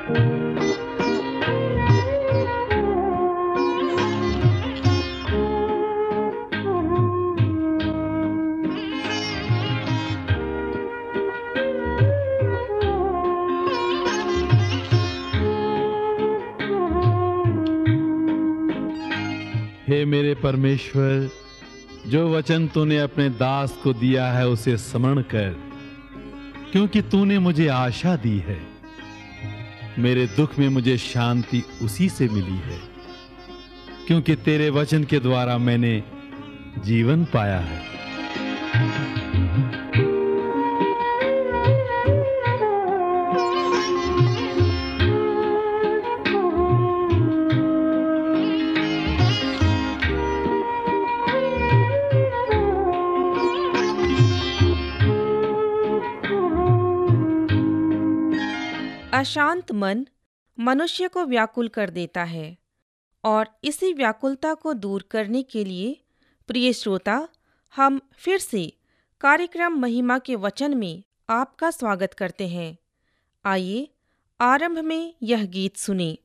हे मेरे परमेश्वर, जो वचन तूने अपने दास को दिया है उसे स्मरण कर, क्योंकि तूने मुझे आशा दी है। मेरे दुख में मुझे शांति उसी से मिली है, क्योंकि तेरे वचन के द्वारा मैंने जीवन पाया है। अशांत मन मनुष्य को व्याकुल कर देता है और इसी व्याकुलता को दूर करने के लिए, प्रिय श्रोता, हम फिर से कार्यक्रम महिमा के वचन में आपका स्वागत करते हैं। आइए आरंभ में यह गीत सुनें।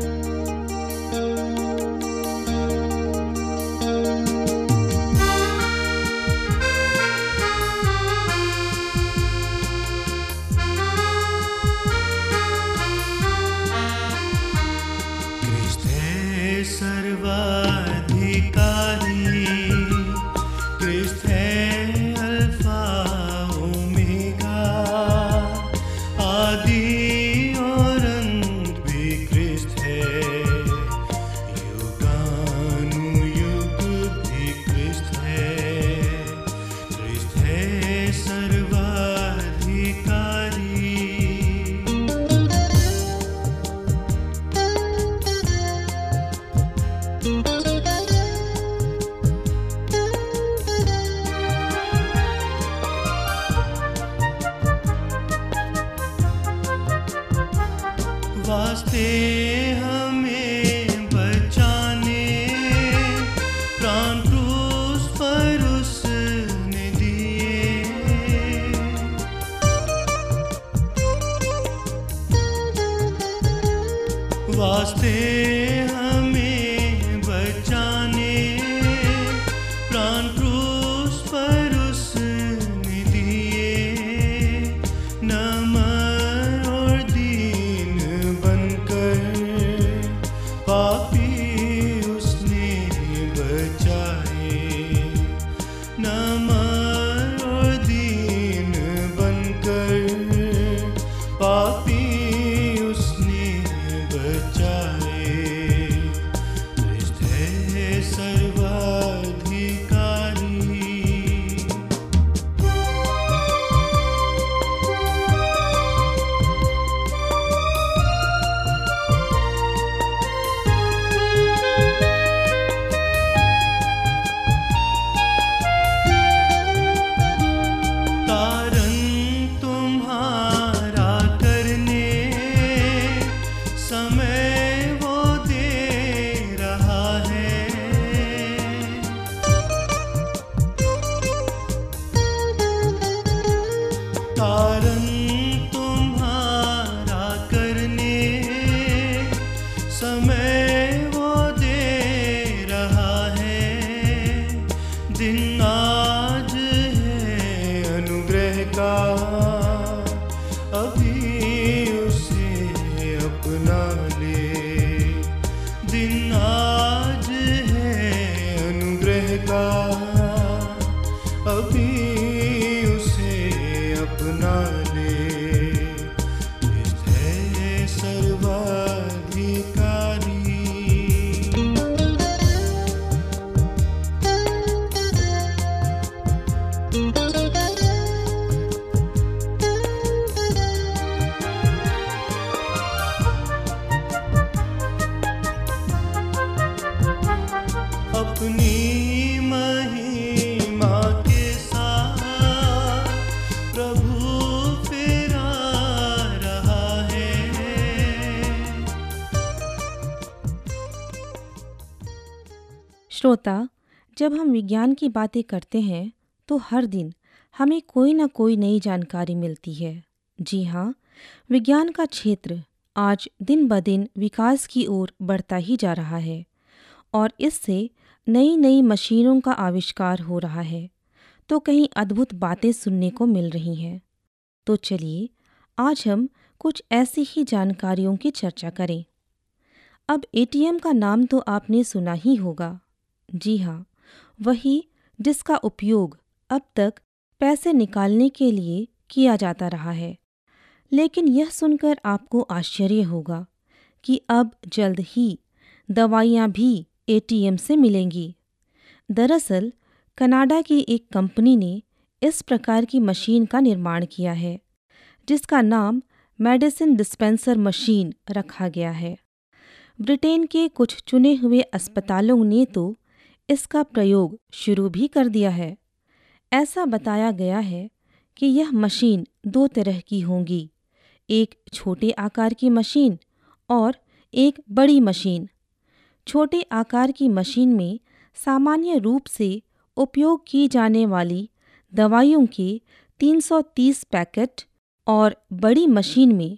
वास्ते हमें बचाने प्राण क्रूस पर उसने दिए। वास्ते हमें बचाने प्राण क्रूस पर उसने दिए। नमन और दीन बनकर पापी उसने बचाए। नमन और दीन बनकर पापी उसने बचाए। क्रिस्त है सर्वाधिकारी। तारन तुम्हारा करने समय वो दे रहा है। तारन तुम्हारा करने समय वो दे रहा है। दिन आज है अनुग्रह का, अभी उसे अपना ले। दिन आज है अनुग्रह का, अभी उसे अपना ले। क्रिस्त है सर्वाधिकारी। अपनी महिमा के साथ प्रभु फिर आ रहा है। श्रोता, जब हम विज्ञान की बातें करते हैं तो हर दिन हमें कोई ना कोई नई जानकारी मिलती है। जी हाँ, विज्ञान का क्षेत्र आज दिन ब दिन विकास की ओर बढ़ता ही जा रहा है और इससे नई नई मशीनों का आविष्कार हो रहा है, तो कहीं अद्भुत बातें सुनने को मिल रही हैं। तो चलिए आज हम कुछ ऐसी ही जानकारियों की चर्चा करें। अब एटीएम का नाम तो आपने सुना ही होगा। जी हाँ, वही जिसका उपयोग अब तक पैसे निकालने के लिए किया जाता रहा है। लेकिन यह सुनकर आपको आश्चर्य होगा कि अब जल्द ही दवाइयाँ भी एटीएम से मिलेंगी। दरअसल कनाडा की एक कंपनी ने इस प्रकार की मशीन का निर्माण किया है, जिसका नाम मेडिसिन डिस्पेंसर मशीन रखा गया है। ब्रिटेन के कुछ चुने हुए अस्पतालों ने तो इसका प्रयोग शुरू भी कर दिया है। ऐसा बताया गया है कि यह मशीन 2 तरह की होंगी, एक छोटे आकार की मशीन और एक बड़ी मशीन। छोटे आकार की मशीन में सामान्य रूप से उपयोग की जाने वाली दवाइयों के 330 पैकेट और बड़ी मशीन में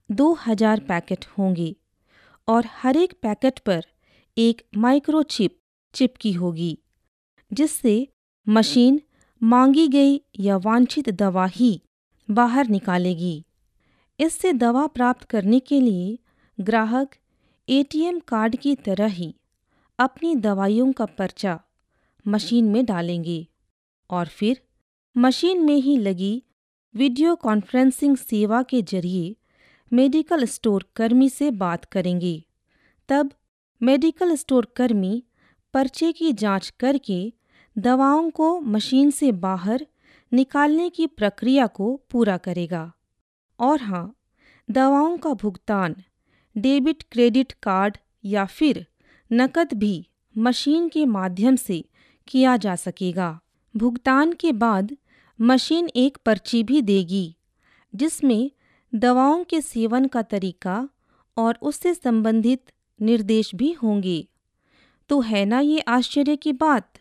2000 पैकेट होंगे और हर एक पैकेट पर एक माइक्रोचिप चिपकी होगी, जिससे मशीन मांगी गई या वांछित दवा ही बाहर निकालेगी। इससे दवा प्राप्त करने के लिए ग्राहक एटीएम कार्ड की तरह ही अपनी दवाइयों का पर्चा मशीन में डालेंगे और फिर मशीन में ही लगी वीडियो कॉन्फ्रेंसिंग सेवा के जरिए मेडिकल स्टोर कर्मी से बात करेंगे। तब मेडिकल स्टोर कर्मी पर्चे की जांच करके दवाओं को मशीन से बाहर निकालने की प्रक्रिया को पूरा करेगा। और हाँ, दवाओं का भुगतान डेबिट क्रेडिट कार्ड या फिर नकद भी मशीन के माध्यम से किया जा सकेगा। भुगतान के बाद मशीन एक पर्ची भी देगी, जिसमें दवाओं के सेवन का तरीका और उससे संबंधित निर्देश भी होंगे। तो है ना ये आश्चर्य की बात।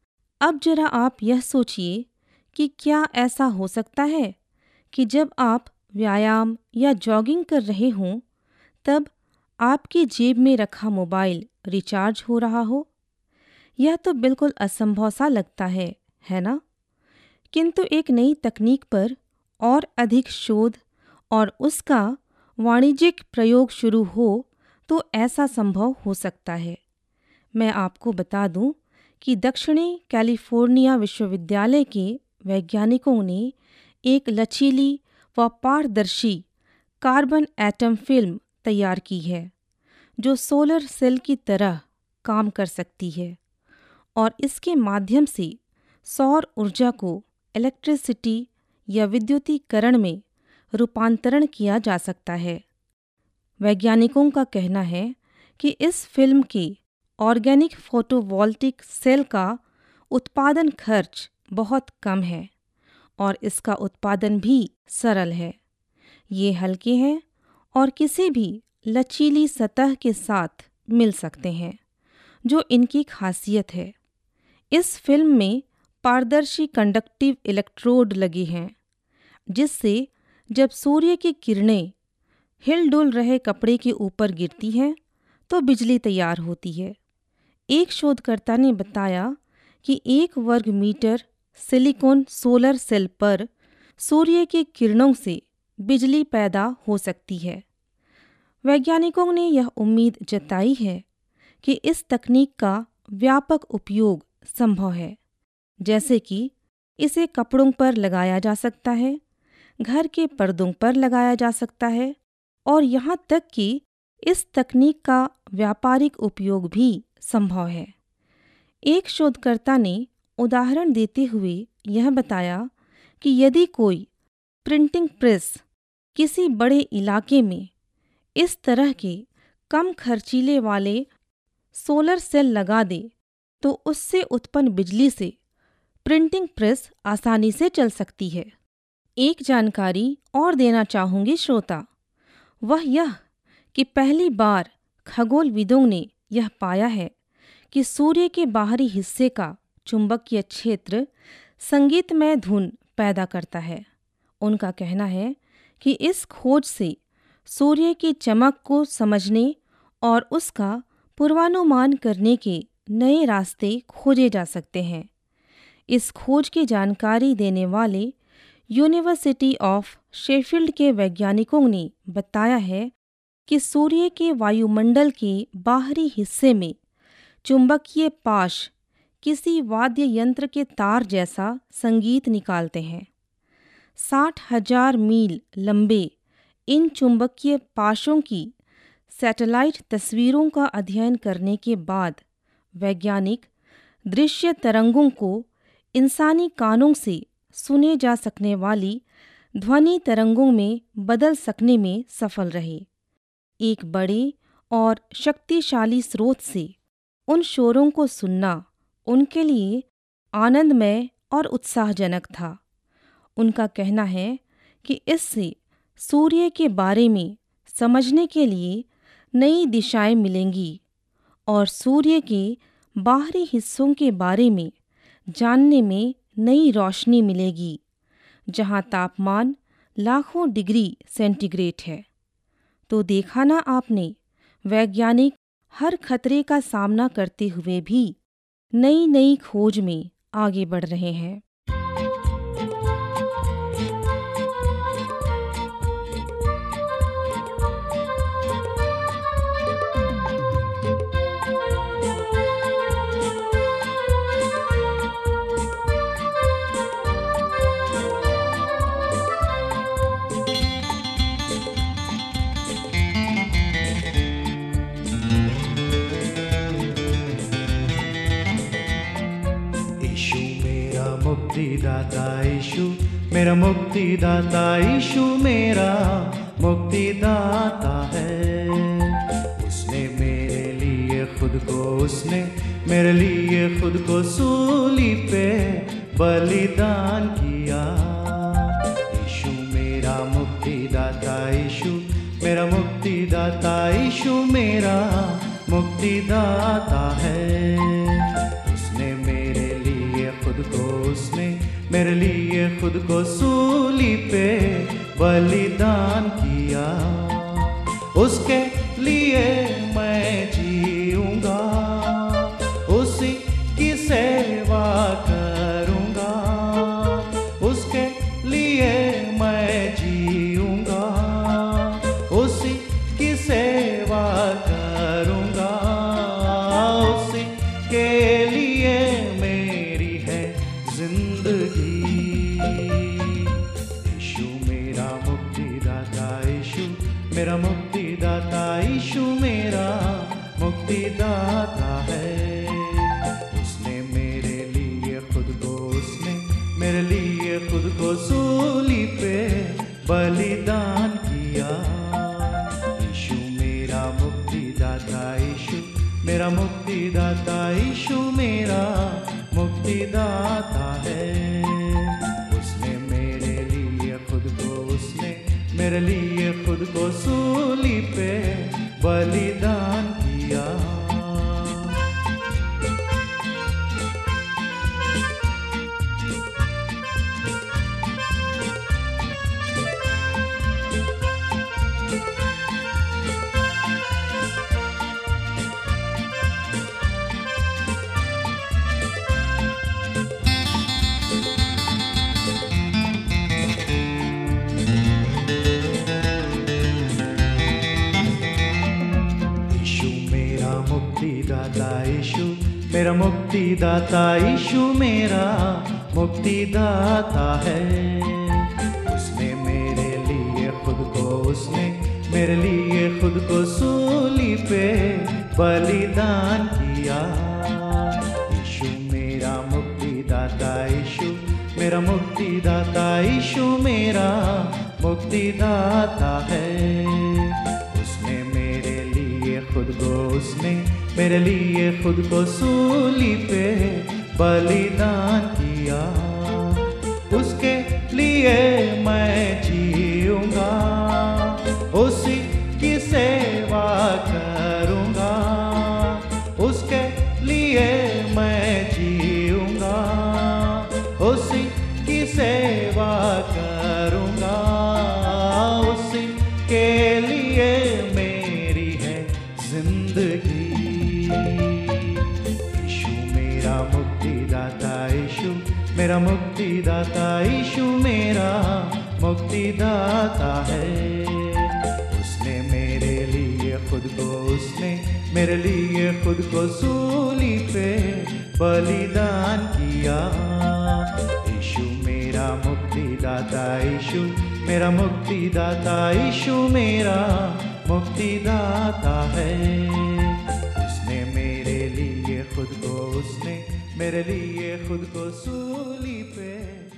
अब जरा आप यह सोचिए कि क्या ऐसा हो सकता है कि जब आप व्यायाम या जॉगिंग कर रहे हों, तब आपकी जेब में रखा मोबाइल रिचार्ज हो रहा हो। यह तो बिल्कुल असंभव सा लगता है ना? किंतु एक नई तकनीक पर और अधिक शोध और उसका वाणिज्यिक प्रयोग शुरू हो तो ऐसा संभव हो सकता है। मैं आपको बता दूं कि दक्षिणी कैलिफोर्निया विश्वविद्यालय के वैज्ञानिकों ने एक लचीली व पारदर्शी कार्बन एटम फिल्म तैयार की है, जो सोलर सेल की तरह काम कर सकती है और इसके माध्यम से सौर ऊर्जा को इलेक्ट्रिसिटी या विद्युतीकरण में रूपांतरण किया जा सकता है। वैज्ञानिकों का कहना है कि इस फिल्म के ऑर्गेनिक फोटोवोल्टिक सेल का उत्पादन खर्च बहुत कम है और इसका उत्पादन भी सरल है। ये हल्के हैं और किसी भी लचीली सतह के साथ मिल सकते हैं, जो इनकी खासियत है। इस फिल्म में पारदर्शी कंडक्टिव इलेक्ट्रोड लगे हैं, जिससे जब सूर्य की किरणें हिलडुल रहे कपड़े के ऊपर गिरती हैं तो बिजली तैयार होती है। एक शोधकर्ता ने बताया कि 1 वर्ग मीटर सिलिकॉन सोलर सेल पर सूर्य की किरणों से बिजली पैदा हो सकती है। वैज्ञानिकों ने यह उम्मीद जताई है कि इस तकनीक का व्यापक उपयोग संभव है, जैसे कि इसे कपड़ों पर लगाया जा सकता है, घर के पर्दों पर लगाया जा सकता है और यहाँ तक कि इस तकनीक का व्यापारिक उपयोग भी संभव है। एक शोधकर्ता ने उदाहरण देते हुए यह बताया कि यदि कोई प्रिंटिंग प्रेस किसी बड़े इलाके में इस तरह के कम खर्चीले वाले सोलर सेल लगा दे तो उससे उत्पन्न बिजली से प्रिंटिंग प्रेस आसानी से चल सकती है। एक जानकारी और देना चाहूँगी श्रोता, वह यह कि पहली बार खगोलविदों ने यह पाया है कि सूर्य के बाहरी हिस्से का चुंबकीय क्षेत्र संगीतमय धुन पैदा करता है। उनका कहना है कि इस खोज से सूर्य की चमक को समझने और उसका पूर्वानुमान करने के नए रास्ते खोजे जा सकते हैं। इस खोज की जानकारी देने वाले यूनिवर्सिटी ऑफ शेफील्ड के वैज्ञानिकों ने बताया है कि सूर्य के वायुमंडल के बाहरी हिस्से में चुंबकीय पाश किसी वाद्य यंत्र के तार जैसा संगीत निकालते हैं। 60,000 मील लंबे इन चुंबकीय पाशों की सैटेलाइट तस्वीरों का अध्ययन करने के बाद वैज्ञानिक दृश्य तरंगों को इंसानी कानों से सुने जा सकने वाली ध्वनि तरंगों में बदल सकने में सफल रहे। एक बड़े और शक्तिशाली स्रोत से उन शोरों को सुनना उनके लिए आनंदमय और उत्साहजनक था। उनका कहना है कि इससे सूर्य के बारे में समझने के लिए नई दिशाएं मिलेंगी और सूर्य के बाहरी हिस्सों के बारे में जानने में नई रोशनी मिलेगी, जहां तापमान लाखों डिग्री सेंटीग्रेड है। तो देखा ना आपने, वैज्ञानिक हर खतरे का सामना करते हुए भी नई नई खोज में आगे बढ़ रहे हैं। मुक्तिदाता यीशु मेरा मुक्तिदाता, यीशु मेरा मुक्तिदाता है। उसने मेरे लिए खुद को, उसने मेरे लिए खुद को सूली पे बलिदान किया। यीशु मेरा मुक्तिदाता, यीशु मेरा मुक्तिदाता, यीशु मेरा मुक्तिदाता है। उसने मेरे लिए खुद को, उसने मेरे लिए खुद को सूली पे बलिदान किया। उसके लिए मैं जीऊंगा, उसी की सेवा करूंगा। उसके लिए मैं जीऊंगा, उसी की सेवा करूंगा। उसी के लिए मेरी है जिंदगी। यीशु मेरा मुक्तिदाता, यीशु मेरा मुक्तिदाता, यीशु मेरा मुक्तिदाता है। उसने मेरे लिए खुद को, उसने मेरे लिए खुद को सूली पे बलिदान किया। यीशु मेरा मुक्तिदाता, यीशु मेरा मुक्तिदाता, यीशु मेरा मुक्तिदाता है। उसने मेरे लिए खुद को, उसने मेरे लिए खुद को सूली पे बलिदान किया। यीशु मेरा मुक्तिदाता, यीशु मेरा मुक्तिदाता है। उसने मेरे लिए खुद को, उसने मेरे लिए खुद को सूली पे बलिदान किया। यीशु मेरा मुक्तिदाता, यीशु मेरा मुक्तिदाता, यीशु मेरा मुक्तिदाता है। उसने मेरे लिए खुद को, उसने मेरे लिए खुद को सूली पे बलिदान किया। उसके लिए मैं जीऊंगा, उसी की सेवा करूंगा। उसके लिए मैं जीऊंगा, उसी की सेवा करूंगा। उसी के लिए लिए मेरी है जिंदगी। यीशु मेरा मुक्तिदाता, यीशु मेरा मुक्तिदाता, यीशु मेरा मुक्तिदाता है। उसने मेरे लिए खुद को, उसने मेरे लिए खुद को सूली पे बलिदान किया। यीशु मेरा मुक्तिदाता, यीशु मेरा मुक्तिदाता, यीशु मेरा मुक्तिदाता है। उसने मेरे लिए खुद को, उसने मेरे लिए खुद को सूली पे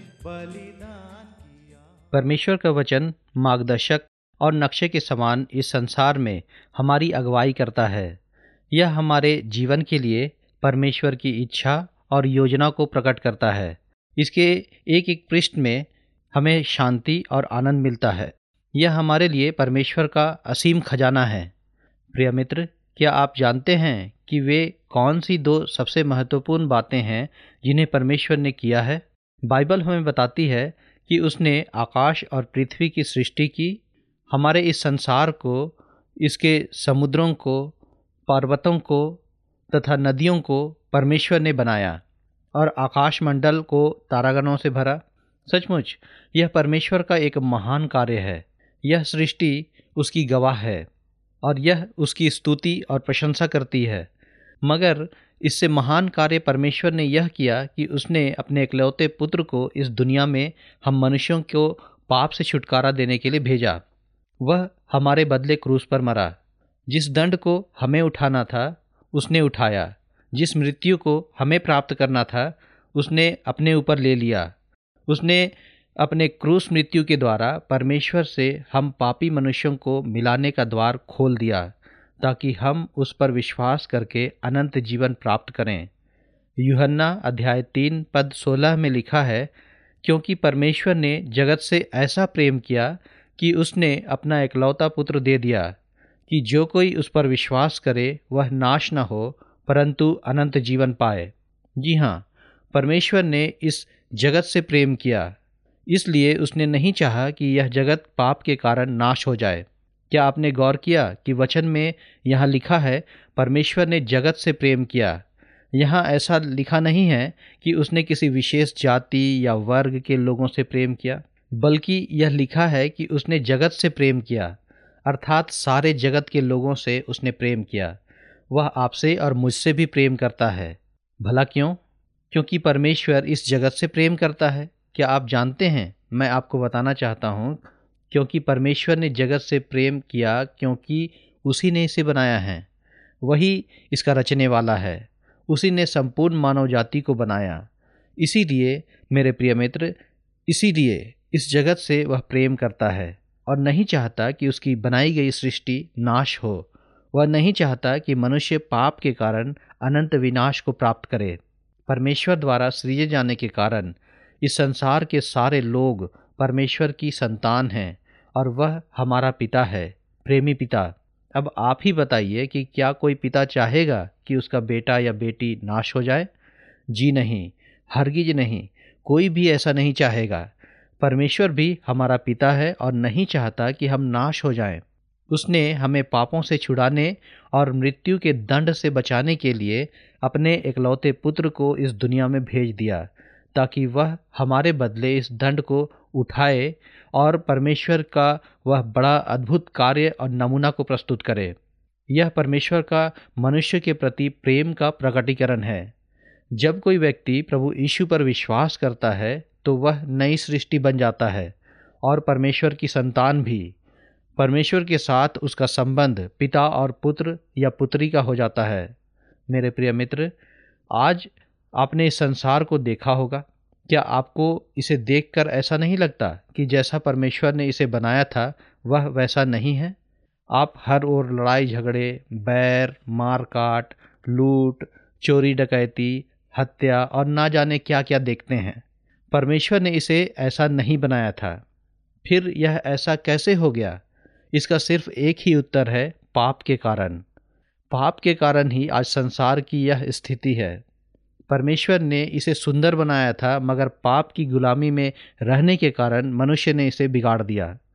बलिदान किया। परमेश्वर का वचन मार्गदर्शक और नक्शे के समान इस संसार में हमारी अगुवाई करता है। यह हमारे जीवन के लिए परमेश्वर की इच्छा और योजना को प्रकट करता है। इसके एक एक पृष्ठ में हमें शांति और आनंद मिलता है। यह हमारे लिए परमेश्वर का असीम खजाना है। प्रिय मित्र, क्या आप जानते हैं कि वे कौन सी दो सबसे महत्वपूर्ण बातें हैं जिन्हें परमेश्वर ने किया है? बाइबल हमें बताती है कि उसने आकाश और पृथ्वी की सृष्टि की, हमारे इस संसार को, इसके समुद्रों को, पर्वतों को तथा नदियों को परमेश्वर ने बनाया और आकाश मंडल को तारागणों से भरा। सचमुच यह परमेश्वर का एक महान कार्य है। यह सृष्टि उसकी गवाह है और यह उसकी स्तुति और प्रशंसा करती है। मगर इससे महान कार्य परमेश्वर ने यह किया कि उसने अपने इकलौते पुत्र को इस दुनिया में हम मनुष्यों को पाप से छुटकारा देने के लिए भेजा। वह हमारे बदले क्रूस पर मरा। जिस दंड को हमें उठाना था उसने उठाया, जिस मृत्यु को हमें प्राप्त करना था उसने अपने ऊपर ले लिया। उसने अपने क्रूस मृत्यु के द्वारा परमेश्वर से हम पापी मनुष्यों को मिलाने का द्वार खोल दिया, ताकि हम उस पर विश्वास करके अनंत जीवन प्राप्त करें। यूहन्ना अध्याय 3 पद 16 में लिखा है, क्योंकि परमेश्वर ने जगत से ऐसा प्रेम किया कि उसने अपना इकलौता पुत्र दे दिया, कि जो कोई उस पर विश्वास करे वह नाश न हो परंतु अनंत जीवन पाए। जी हाँ, परमेश्वर ने इस जगत से प्रेम किया, इसलिए उसने नहीं चाहा कि यह जगत पाप के कारण नाश हो जाए। क्या आपने गौर किया कि वचन में यहाँ लिखा है परमेश्वर ने जगत से प्रेम किया? यहाँ ऐसा लिखा नहीं है कि उसने किसी विशेष जाति या वर्ग के लोगों से प्रेम किया, बल्कि यह लिखा है कि उसने जगत से प्रेम किया, अर्थात सारे जगत के लोगों से उसने प्रेम किया। वह आपसे और मुझसे भी प्रेम करता है। भला क्यों? क्योंकि परमेश्वर इस जगत से प्रेम करता है। क्या आप जानते हैं? मैं आपको बताना चाहता हूँ, क्योंकि परमेश्वर ने जगत से प्रेम किया, क्योंकि उसी ने इसे बनाया है, वही इसका रचने वाला है, उसी ने संपूर्ण मानव जाति को बनाया। इसीलिए मेरे प्रिय मित्र, इसीलिए इस जगत से वह प्रेम करता है और नहीं चाहता कि उसकी बनाई गई सृष्टि नाश हो। वह नहीं चाहता कि मनुष्य पाप के कारण अनंत विनाश को प्राप्त करे। परमेश्वर द्वारा सृजे जाने के कारण इस संसार के सारे लोग परमेश्वर की संतान हैं और वह हमारा पिता है, प्रेमी पिता। अब आप ही बताइए कि क्या कोई पिता चाहेगा कि उसका बेटा या बेटी नाश हो जाए? जी नहीं, हरगिज नहीं, कोई भी ऐसा नहीं चाहेगा। परमेश्वर भी हमारा पिता है और नहीं चाहता कि हम नाश हो जाएं। उसने हमें पापों से छुड़ाने और मृत्यु के दंड से बचाने के लिए अपने इकलौते पुत्र को इस दुनिया में भेज दिया, ताकि वह हमारे बदले इस दंड को उठाए और परमेश्वर का वह बड़ा अद्भुत कार्य और नमूना को प्रस्तुत करे। यह परमेश्वर का मनुष्य के प्रति प्रेम का प्रकटीकरण है। जब कोई व्यक्ति प्रभु यीशु पर विश्वास करता है तो वह नई सृष्टि बन जाता है और परमेश्वर की संतान भी। परमेश्वर के साथ उसका संबंध पिता और पुत्र या पुत्री का हो जाता है। मेरे प्रिय मित्र, आज आपने इस संसार को देखा होगा। क्या आपको इसे देखकर ऐसा नहीं लगता कि जैसा परमेश्वर ने इसे बनाया था वह वैसा नहीं है? आप हर ओर लड़ाई झगड़े, बैर, मारकाट, लूट, चोरी डकैती, हत्या और ना जाने क्या क्या देखते हैं। परमेश्वर ने इसे ऐसा नहीं बनाया था। फिर यह ऐसा कैसे हो गया? इसका सिर्फ एक ही उत्तर है, पाप के कारण। पाप के कारण ही आज संसार की यह स्थिति है। परमेश्वर ने इसे सुंदर बनाया था, मगर पाप की गुलामी में रहने के कारण मनुष्य ने इसे बिगाड़ दिया।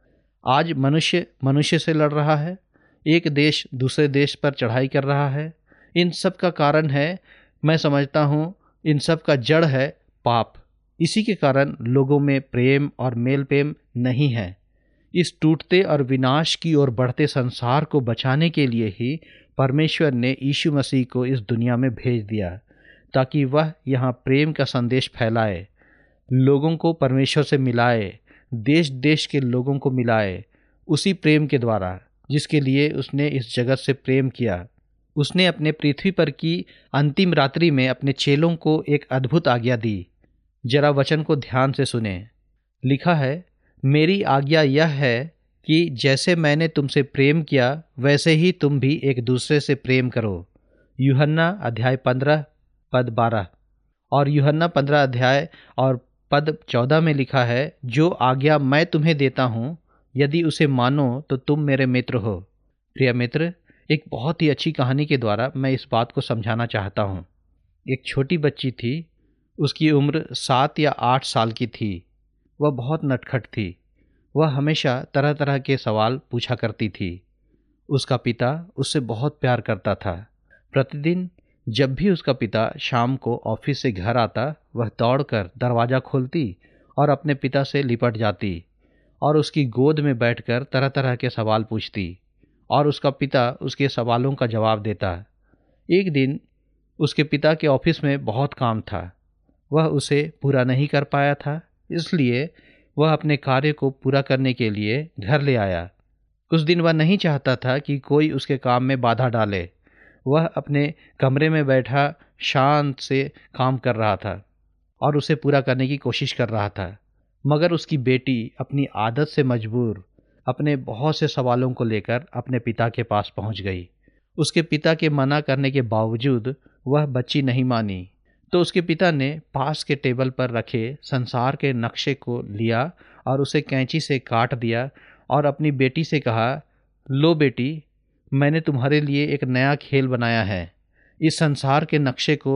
आज मनुष्य मनुष्य से लड़ रहा है, एक देश दूसरे देश पर चढ़ाई कर रहा है। इन सब का कारण है, मैं समझता हूँ, इन सब का जड़ है पाप। इसी के कारण लोगों में प्रेम और मेल प्रेम नहीं है। इस टूटते और विनाश की ओर बढ़ते संसार को बचाने के लिए ही परमेश्वर ने यीशु मसीह को इस दुनिया में भेज दिया, ताकि वह यहाँ प्रेम का संदेश फैलाए, लोगों को परमेश्वर से मिलाए, देश देश के लोगों को मिलाए, उसी प्रेम के द्वारा जिसके लिए उसने इस जगत से प्रेम किया। उसने अपने पृथ्वी पर की अंतिम रात्रि में अपने चेलों को एक अद्भुत आज्ञा दी। जरा वचन को ध्यान से सुने। लिखा है, मेरी आज्ञा यह है कि जैसे मैंने तुमसे प्रेम किया वैसे ही तुम भी एक दूसरे से प्रेम करो। यूहन्ना अध्याय 15 पद 12 और यूहन्ना 15 अध्याय और पद 14 में लिखा है, जो आज्ञा मैं तुम्हें देता हूँ, यदि उसे मानो तो तुम मेरे मित्र हो। प्रिय मित्र, एक बहुत ही अच्छी कहानी के द्वारा मैं इस बात को समझाना चाहता हूँ। एक छोटी बच्ची थी, उसकी उम्र 7 या 8 साल की थी। वह बहुत नटखट थी। वह हमेशा तरह तरह के सवाल पूछा करती थी। उसका पिता उससे बहुत प्यार करता था। प्रतिदिन जब भी उसका पिता शाम को ऑफिस से घर आता, वह दौड़कर दरवाज़ा खोलती और अपने पिता से लिपट जाती और उसकी गोद में बैठकर तरह तरह के सवाल पूछती और उसका पिता उसके सवालों का जवाब देता। एक दिन उसके पिता के ऑफिस में बहुत काम था। वह उसे पूरा नहीं कर पाया था, इसलिए वह अपने कार्य को पूरा करने के लिए घर ले आया। कुछ दिन वह नहीं चाहता था कि कोई उसके काम में बाधा डाले। वह अपने कमरे में बैठा शांत से काम कर रहा था और उसे पूरा करने की कोशिश कर रहा था। मगर उसकी बेटी अपनी आदत से मजबूर अपने बहुत से सवालों को लेकर अपने पिता के पास पहुंच गई। उसके पिता के मना करने के बावजूद वह बच्ची नहीं मानी, तो उसके पिता ने पास के टेबल पर रखे संसार के नक्शे को लिया और उसे कैंची से काट दिया और अपनी बेटी से कहा, लो बेटी, मैंने तुम्हारे लिए एक नया खेल बनाया है। इस संसार के नक्शे को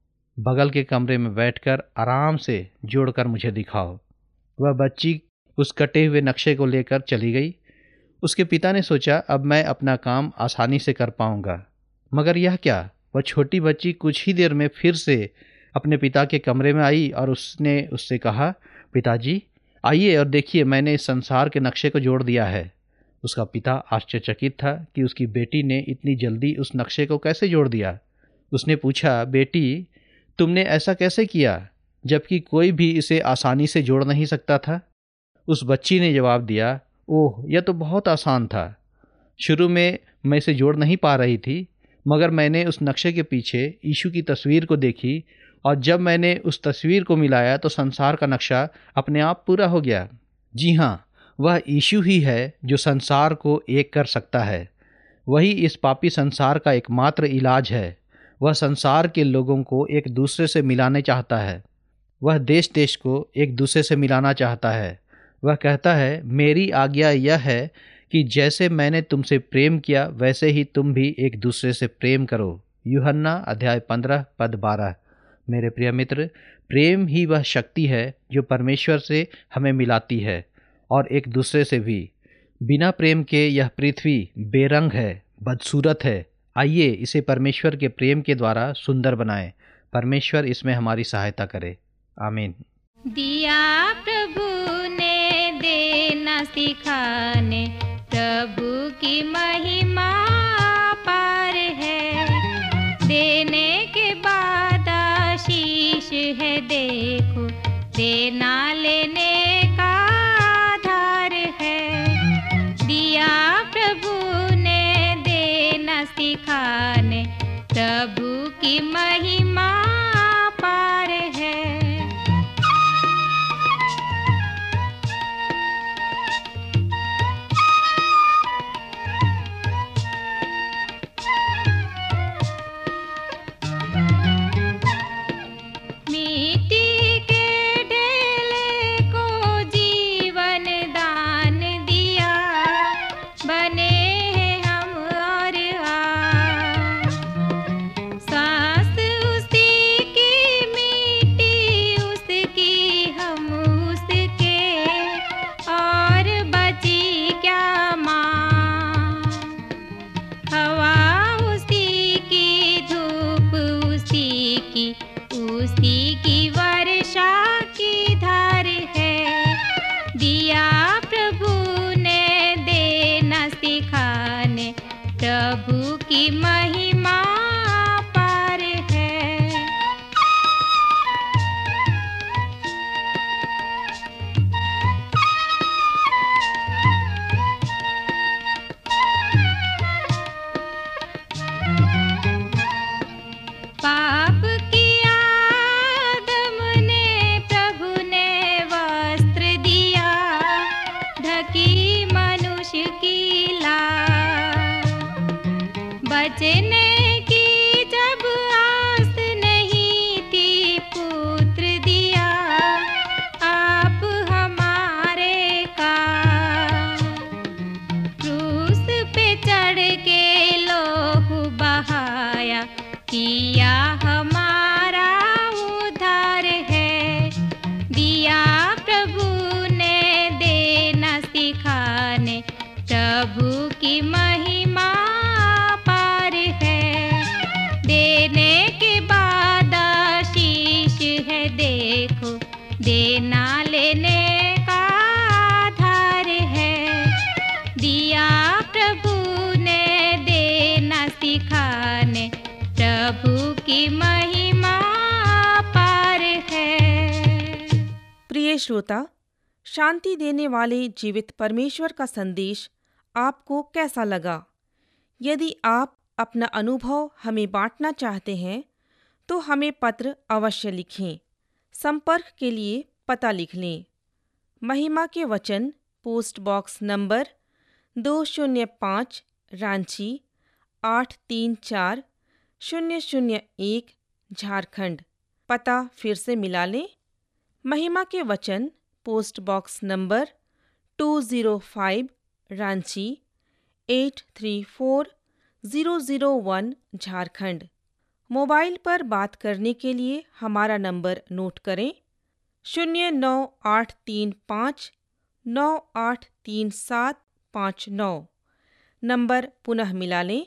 बगल के कमरे में बैठकर आराम से जोड़कर मुझे दिखाओ। वह बच्ची उस कटे हुए नक्शे को लेकर चली गई। उसके पिता ने सोचा, अब मैं अपना काम आसानी से कर पाऊंगा। मगर यह क्या, वह छोटी बच्ची कुछ ही देर में फिर से अपने पिता के कमरे में आई और उसने उससे कहा, पिताजी आइए और देखिए, मैंने इस संसार के नक्शे को जोड़ दिया है। उसका पिता आश्चर्यचकित था कि उसकी बेटी ने इतनी जल्दी उस नक्शे को कैसे जोड़ दिया। उसने पूछा, बेटी तुमने ऐसा कैसे किया, जबकि कोई भी इसे आसानी से जोड़ नहीं सकता था? उस बच्ची ने जवाब दिया, ओह, यह तो बहुत आसान था। शुरू में मैं इसे जोड़ नहीं पा रही थी, मगर मैंने उस नक्शे के पीछे यीशु की तस्वीर को देखी और जब मैंने उस तस्वीर को मिलाया तो संसार का नक्शा अपने आप पूरा हो गया। जी हाँ, वह यीशु ही है जो संसार को एक कर सकता है। वही इस पापी संसार का एकमात्र इलाज है। वह संसार के लोगों को एक दूसरे से मिलाने चाहता है। वह देश देश को एक दूसरे से मिलाना चाहता है। वह कहता है, मेरी आज्ञा यह है कि जैसे मैंने तुमसे प्रेम किया वैसे ही तुम भी एक दूसरे से प्रेम करो। यूहन्ना अध्याय 15 पद 12। मेरे प्रिय मित्र, प्रेम ही वह शक्ति है जो परमेश्वर से हमें मिलाती है और एक दूसरे से भी। बिना प्रेम के यह पृथ्वी बेरंग है, बदसूरत है। आइए इसे परमेश्वर के प्रेम के द्वारा सुंदर बनाएं। परमेश्वर इसमें हमारी सहायता करे। आमीन। दिया प्रभु ने देना सिखाने, प्रभु की महिमा पार है। देने के बाद आशीष है, देखो देना लेने का आधार है। दिया प्रभु ने देना सिखाने, प्रभु की महिमा पार है। सांस उस सिखाने, प्रभु की महिमा पार है। पाप किया आदम ने, प्रभु ने वस्त्र दिया, ढकी मनुष्य की लाज। बचने की जब आस नहीं थी, पुत्र दिया आप हमारे काज। क्रूस पे चढ़ के लोहू बहाया, किया हमारा उद्धार है। दिया प्रभु ने देना सिखाने, प्रभु की महिमा पार है। देने के बाद आशीष है, देखो देना लेने का आधार है। दिया प्रभु ने देना सिखाने, प्रभु की महिमा पार है। प्रिय श्रोता, शांति देने वाले जीवित परमेश्वर का संदेश आपको कैसा लगा? यदि आप अपना अनुभव हमें बांटना चाहते हैं तो हमें पत्र अवश्य लिखें। संपर्क के लिए पता लिख लें। महिमा के वचन, post box number 205, Ranchi 834001, Jharkhand. पता फिर से मिला लें। महिमा के वचन, post box number 205, Ranchi 834001, Jharkhand. Mobile पर बात करने के लिए हमारा नंबर नोट करें: 09835983759। नंबर पुनः मिला लें: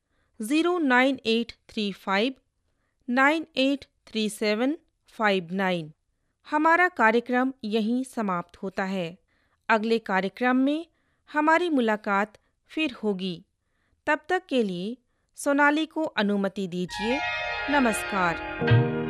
09835983759। हमारा कार्यक्रम यहीं समाप्त होता है। अगले कार्यक्रम में हमारी मुलाकात फिर होगी। तब तक के लिए सोनाली को अनुमति दीजिए। नमस्कार।